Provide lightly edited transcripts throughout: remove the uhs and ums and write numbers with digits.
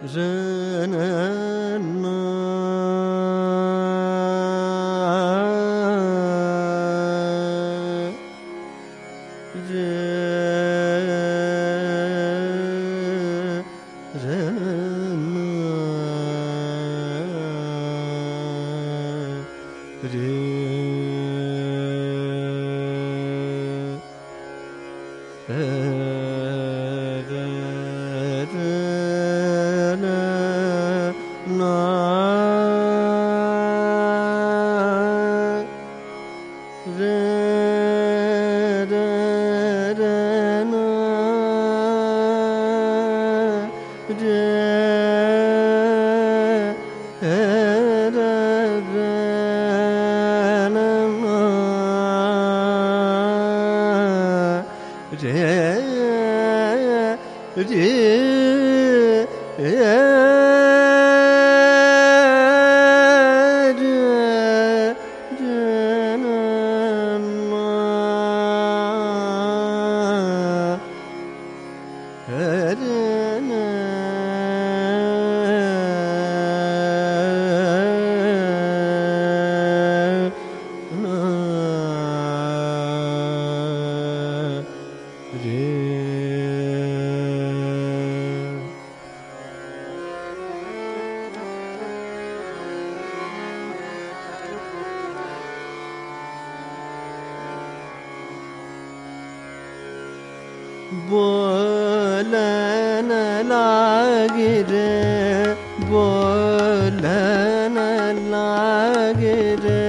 बोलन लागे रे, बोलन लागे रे,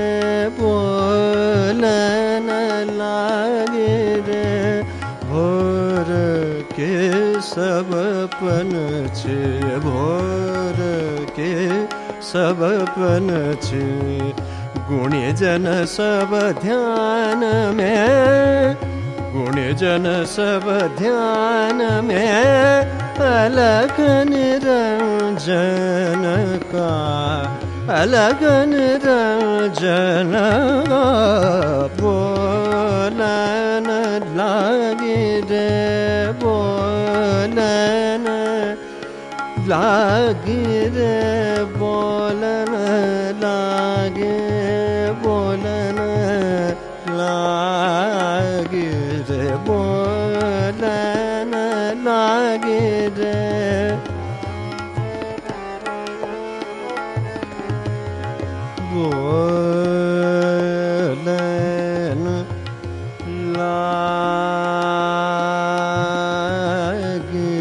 बोलन लागे रे। भोर के सबपन छे, भोर के सबपन छे। गुणी जन सब ध्यान में, गुणी जन सब ध्यान में। अलग निरंजन का, अलग निरंजन का। बोलन लागे रे, बोलन लागे रे, बोलन लागे, बोलन लागे रे, बोलन लागे रे। बोलन लागे,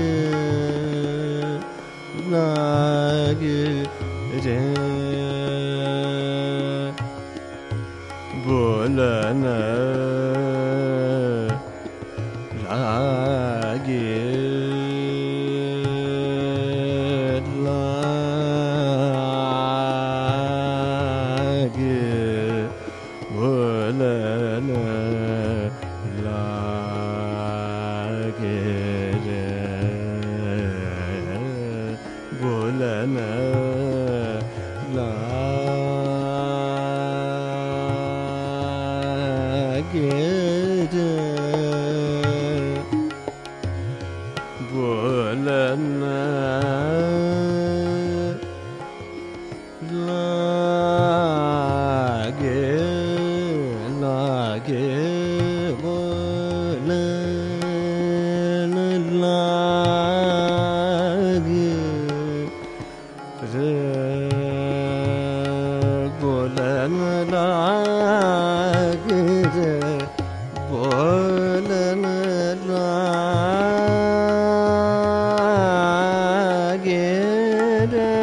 लागे रे। बोलन लागे, लागे। बोलन लागे रे, बोलन लागे रे। बोलन लागे, लागे। बोलन लागे रे, बोलन लागे रे, बोलन लागे रे।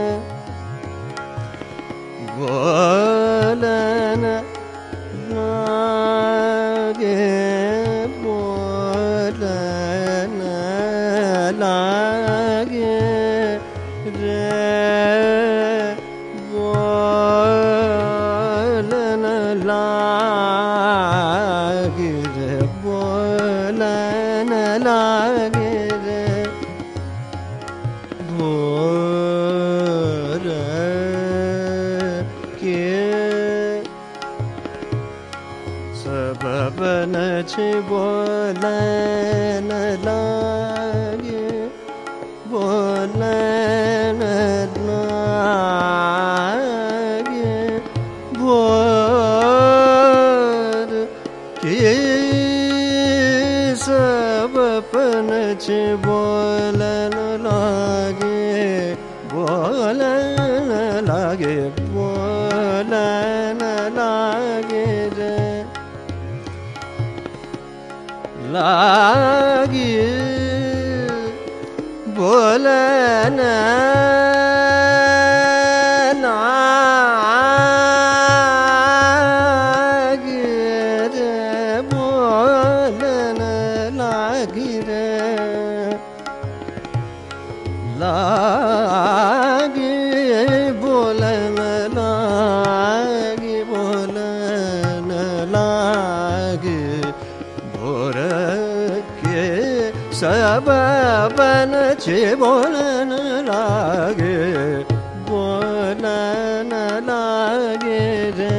बोलन लागे, बोलन लागे रे, बोलन लागे रे, बोलन लागे रे। भोर के सबपन छे, बोलन लागे, बोलन बपन छे बोलन लागे बोलन लागे बोलन लागे रे लागे बोलन लागे बोलन लागे बोलन लागे भोर के सब बन छे बोलन लागे बोलन लागे रे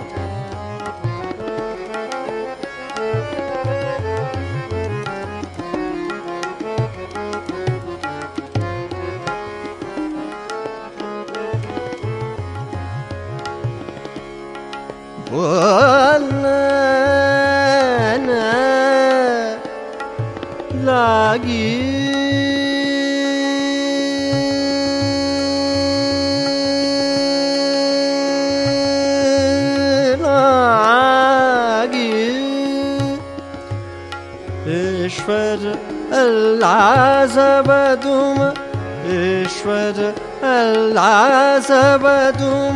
बोलन लागी लागी ईश्वर अल्लाह सब तुम ईश्वर अल्लाह सब तुम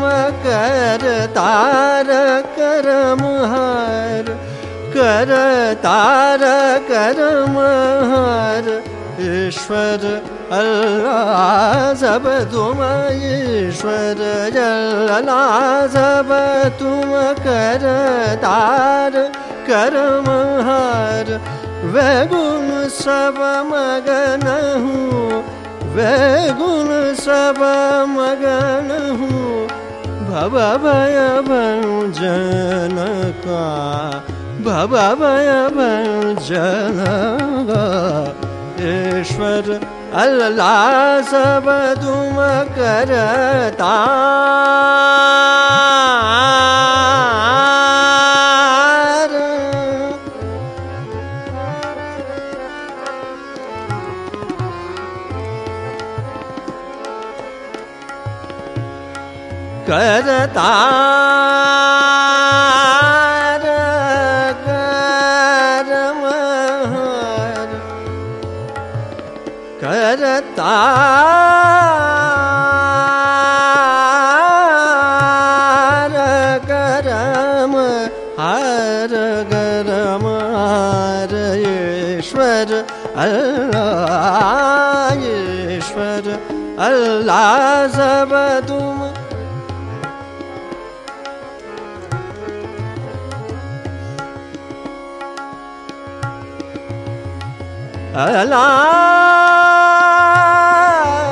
करतार करमहार करतार करमहार ईश्वर अल्लाह सब तुम ईश्वर अल्लाह सब तुम करतार करमहार वे गुण सब मगन हूँ वे गुण सब मगन हूँ भव भय भंजन का भव भय भंजन का ईश्वर अल्लाह सब तुम करता करतार करमहार करतार करमहार करमहार ईश्वर अल्लाह ईश्वर अल्लाह सब तुम अल्लाह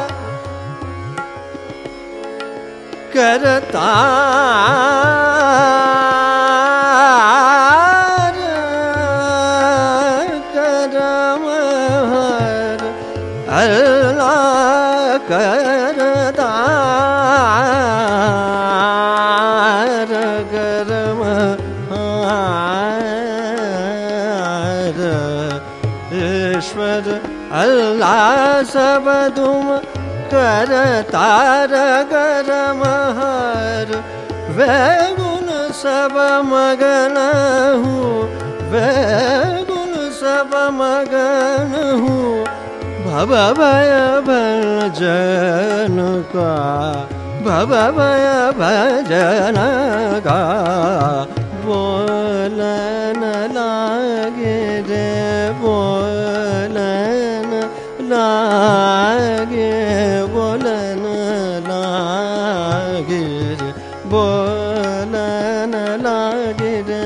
करतार करमहार अल्लाह करतार करमहार ईश्वर अल्लाह सब तुम करतार करमहार वे गुण सब मगन हूँ वे गुण सब मगन हूँ भव भय भजन का भव भय भजन का बोलन लागे रे बोलन लागे बोलन लागे रे बोलन लागे रे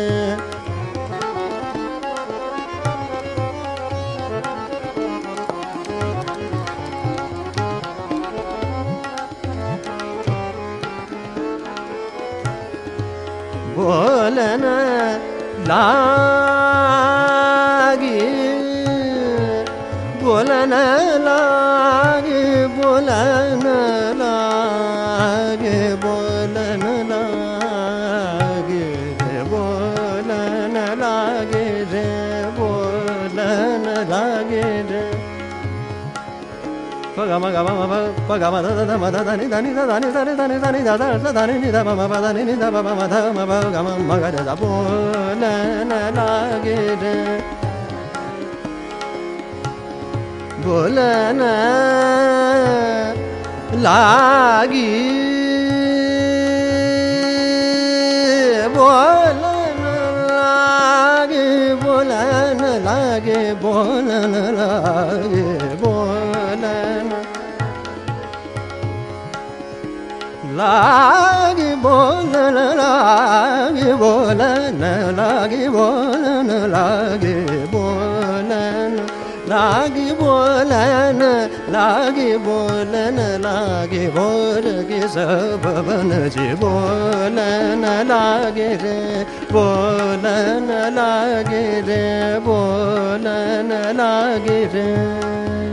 बोलन लागे बोलन लागे बोलन लागे बोलन लागे रे बोलन लागे रे बोलन बोलन लागे रे पगम गम पगम द म द नि द नि द नि द नि द नि द नि द नि नि द म म द नि नि द म म ध म ब गम म ग द बोलन लागे रे बोलन लागी बोलन लागे बोलन लागे बोलन लागे बोलन लागे बोलन लागे बोलन लागे बोलन लागे बोलन लागे बोलन लागे बोलन लागे बोर के सब बन जे बोलन लागे रे बोलन लागे रे बोलन लागे रे